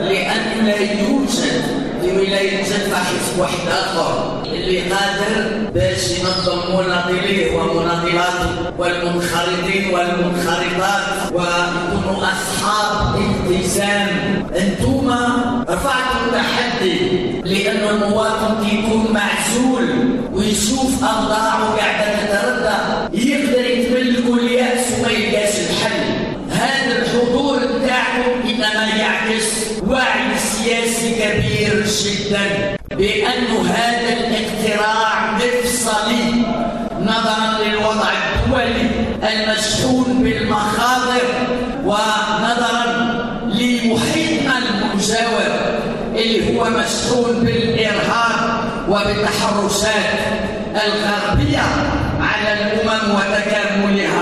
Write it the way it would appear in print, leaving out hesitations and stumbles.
لأن لا يوجد في ولاية جدة حزب واحد آخر اللي قادر باش ينظم مناضليه ومناضلاته والمنخرطين والمنخرطات ويكونوا أصحاب التزام. أنتم رفعتوا التحدي لأن المواطن كيكون معزول ويشوف أوضاعه قاعدة تتردى يقدر يتملكوا اليأس وما يلقاش الحل. هذا الحضور بتاعكم إنما يعكس وعي سياسي كبير جدا بأن هذا الاقتراع مفصلي نظرا للوضع الدولي المشحون بالمخاطر ونظرا لمحيطنا المجاور اللي هو مشحون بالإرهاب وبالتحرشات الغربية على الأمم وتكاملها